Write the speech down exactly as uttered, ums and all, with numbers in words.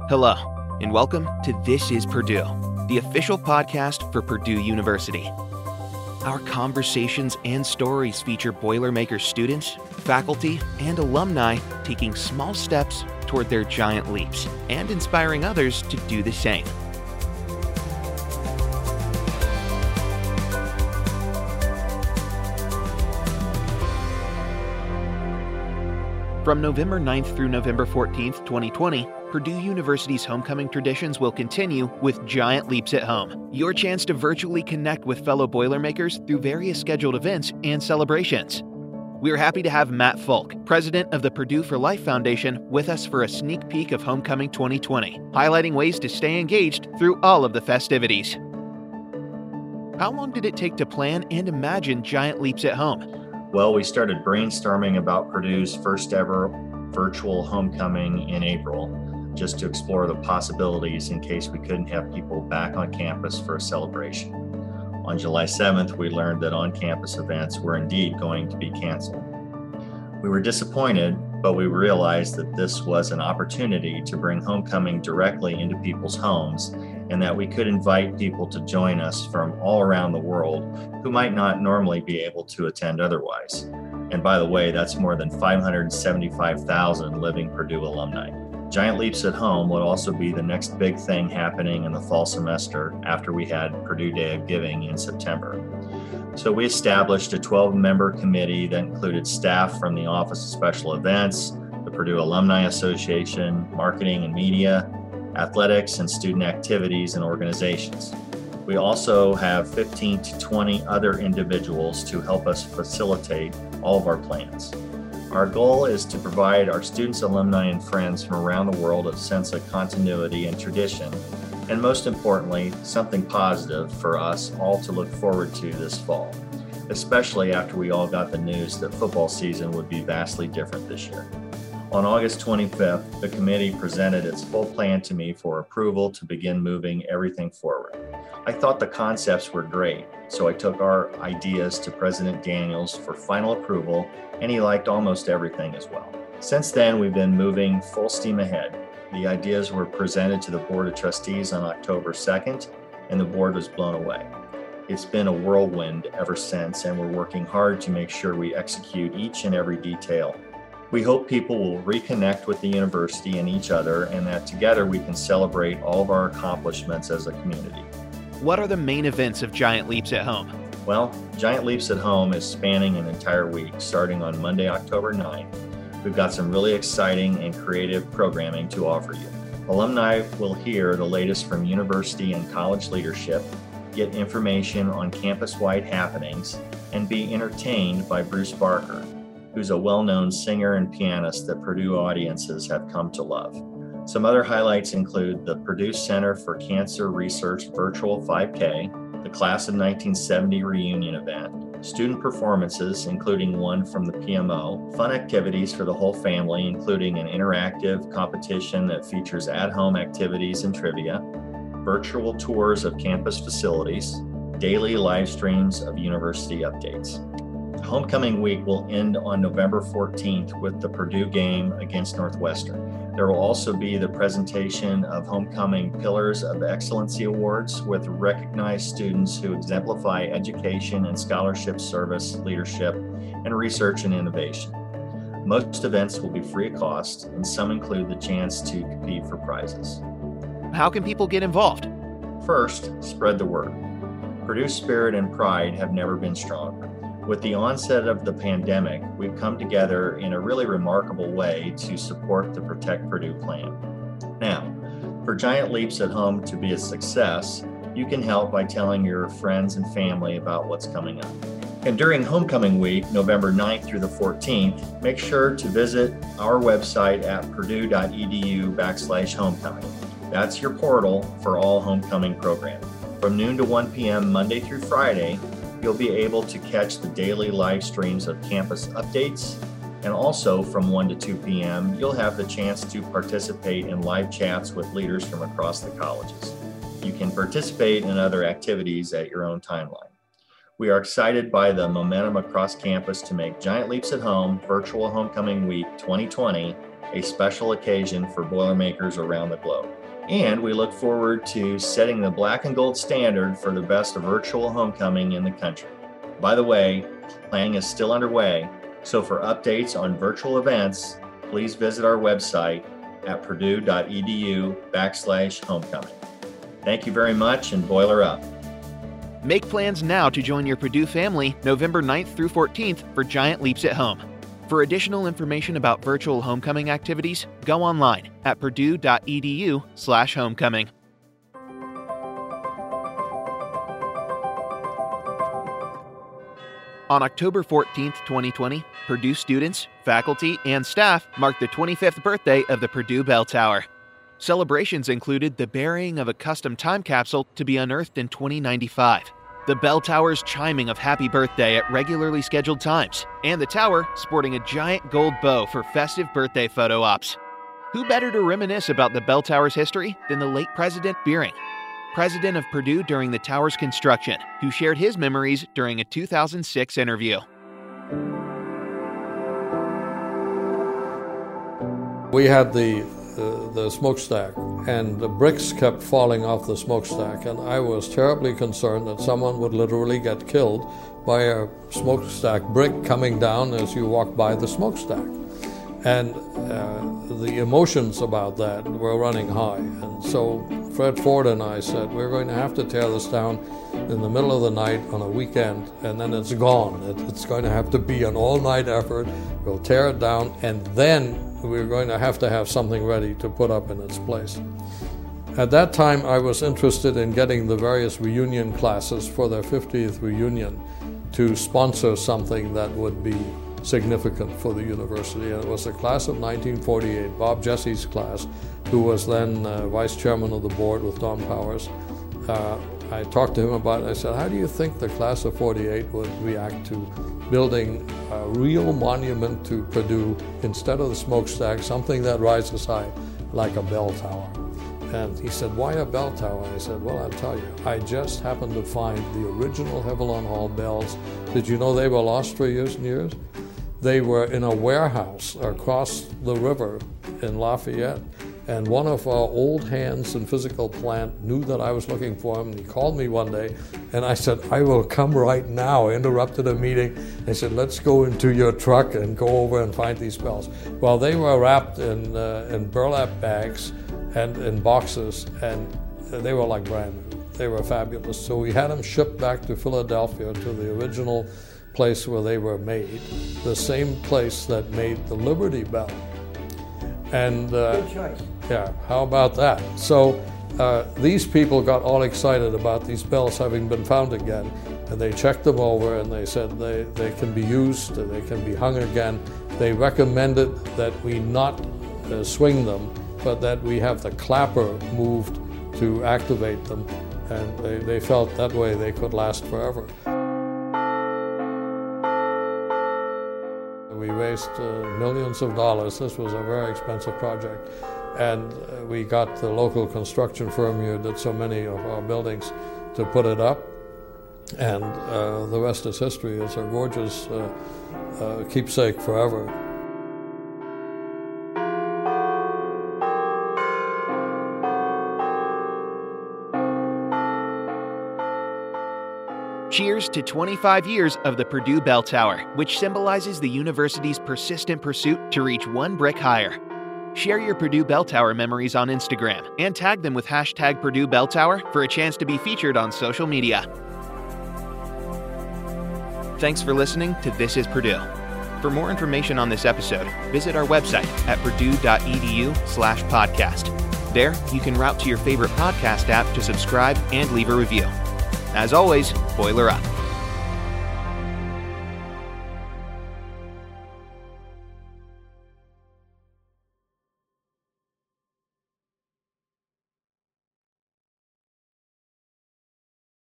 Hello, and welcome to This is Purdue, the official podcast for Purdue University. Our conversations and stories feature Boilermakers students, faculty, and alumni taking small steps toward their giant leaps and inspiring others to do the same. From November ninth through November fourteenth, twenty twenty, Purdue University's homecoming traditions will continue with Giant Leaps at Home, your chance to virtually connect with fellow Boilermakers through various scheduled events and celebrations. We're happy to have Matt Folk, president of the Purdue for Life Foundation, with us for a sneak peek of Homecoming twenty twenty, highlighting ways to stay engaged through all of the festivities. How long did it take to plan and imagine Giant Leaps at Home? Well, we started brainstorming about Purdue's first ever virtual homecoming in April, just to explore the possibilities in case we couldn't have people back on campus for a celebration. On July seventh, we learned that on-campus events were indeed going to be canceled. We were disappointed, but we realized that this was an opportunity to bring homecoming directly into people's homes, and that we could invite people to join us from all around the world who might not normally be able to attend otherwise. And by the way, that's more than five hundred seventy-five thousand living Purdue alumni. Giant Leaps at Home would also be the next big thing happening in the fall semester after we had Purdue Day of Giving in September. So we established a twelve-member committee that included staff from the Office of Special Events, the Purdue Alumni Association, Marketing and Media, Athletics, and Student Activities and Organizations. We also have fifteen to twenty other individuals to help us facilitate all of our plans. Our goal is to provide our students, alumni, and friends from around the world a sense of continuity and tradition, and most importantly, something positive for us all to look forward to this fall, especially after we all got the news that football season would be vastly different this year. On August twenty-fifth, the committee presented its full plan to me for approval to begin moving everything forward. I thought the concepts were great, so I took our ideas to President Daniels for final approval, and he liked almost everything as well. Since then, we've been moving full steam ahead. The ideas were presented to the Board of Trustees on October second, and the board was blown away. It's been a whirlwind ever since, and we're working hard to make sure we execute each and every detail. We hope people will reconnect with the university and each other, and that together we can celebrate all of our accomplishments as a community. What are the main events of Giant Leaps at Home? Well, Giant Leaps at Home is spanning an entire week, starting on Monday, October ninth. We've got some really exciting and creative programming to offer you. Alumni will hear the latest from university and college leadership, get information on campus-wide happenings, and be entertained by Bruce Barker, who's a well-known singer and pianist that Purdue audiences have come to love. Some other highlights include the Purdue Center for Cancer Research Virtual five K, the Class of nineteen seventy reunion event, student performances, including one from the P M O, fun activities for the whole family, including an interactive competition that features at-home activities and trivia, virtual tours of campus facilities, daily live streams of university updates. Homecoming week will end on November fourteenth with the Purdue game against Northwestern. There will also be the presentation of Homecoming Pillars of Excellency Awards with recognized students who exemplify education and scholarship service, leadership, and research and innovation. Most events will be free of cost, and some include the chance to compete for prizes. How can people get involved? First, spread the word. Purdue's spirit and pride have never been stronger. With the onset of the pandemic, we've come together in a really remarkable way to support the Protect Purdue plan. Now, for Giant Leaps at Home to be a success, you can help by telling your friends and family about what's coming up. And during Homecoming Week, November ninth through the fourteenth, make sure to visit our website at purdue.edu backslash homecoming. That's your portal for all homecoming programming. From noon to one p.m. Monday through Friday, you'll be able to catch the daily live streams of campus updates, and also from one to two p.m., you'll have the chance to participate in live chats with leaders from across the colleges. You can participate in other activities at your own timeline. We are excited by the momentum across campus to make Giant Leaps at Home Virtual Homecoming Week twenty twenty a special occasion for Boilermakers around the globe. And we look forward to setting the black and gold standard for the best virtual homecoming in the country. By the way, planning is still underway, so for updates on virtual events, please visit our website at purdue.edu backslash homecoming. Thank you very much, and Boiler up. Make plans now to join your Purdue family November ninth through fourteenth for Giant Leaps at Home. For additional information about virtual homecoming activities, go online at purdue.edu slash homecoming. On October fourteenth, twenty twenty, Purdue students, faculty, and staff marked the twenty-fifth birthday of the Purdue Bell Tower. Celebrations included the burying of a custom time capsule to be unearthed in twenty ninety-five, the bell tower's chiming of happy birthday at regularly scheduled times, and the tower sporting a giant gold bow for festive birthday photo ops. Who better to reminisce about the bell tower's history than the late President Beering, president of Purdue during the tower's construction, who shared his memories during a two thousand six interview. We had the uh, the smokestack, and the bricks kept falling off the smokestack, and I was terribly concerned that someone would literally get killed by a smokestack brick coming down as you walk by the smokestack. And uh, the emotions about that were running high. And so Fred Ford and I said, we're going to have to tear this down in the middle of the night on a weekend, and then it's gone. It, it's going to have to be an all-night effort. We'll tear it down, and then we're going to have to have something ready to put up in its place. At that time, I was interested in getting the various reunion classes for their fiftieth reunion to sponsor something that would be significant for the university. And it was the class of nineteen forty-eight, Bob Jesse's class, who was then uh, vice chairman of the board with Don Powers. Uh, I talked to him about it. I said, how do you think the class of forty-eight would react to building a real monument to Purdue instead of the smokestack, something that rises high like a bell tower? And he said, why a bell tower? I said, well, I'll tell you, I just happened to find the original Hevilon Hall bells. Did you know they were lost for years and years? They were in a warehouse across the river in Lafayette. And one of our old hands in physical plant knew that I was looking for him, and he called me one day, and I said, I will come right now. I interrupted a meeting. I said, let's go into your truck and go over and find these bells. Well, they were wrapped in, uh, in burlap bags and in boxes, and they were like brand new. They were fabulous. So we had them shipped back to Philadelphia, to the original place where they were made, the same place that made the Liberty Bell. And uh, good choice. Yeah, how about that? So uh, these people got all excited about these bells having been found again, and they checked them over, and they said they, they can be used, and they can be hung again. They recommended that we not uh, swing them, but that we have the clapper moved to activate them, and they, they felt that way they could last forever. We raised uh, millions of dollars. This was a very expensive project. And uh, we got the local construction firm here that did so many of our buildings to put it up. And uh, the rest is history. It's a gorgeous uh, uh, keepsake forever. Cheers to twenty-five years of the Purdue Bell Tower, which symbolizes the university's persistent pursuit to reach one brick higher. Share your Purdue Bell Tower memories on Instagram and tag them with hashtag Purdue Bell Tower for a chance to be featured on social media. Thanks for listening to This is Purdue. For more information on this episode, visit our website at purdue.edu slash podcast. There, you can route to your favorite podcast app to subscribe and leave a review. As always, Boiler up.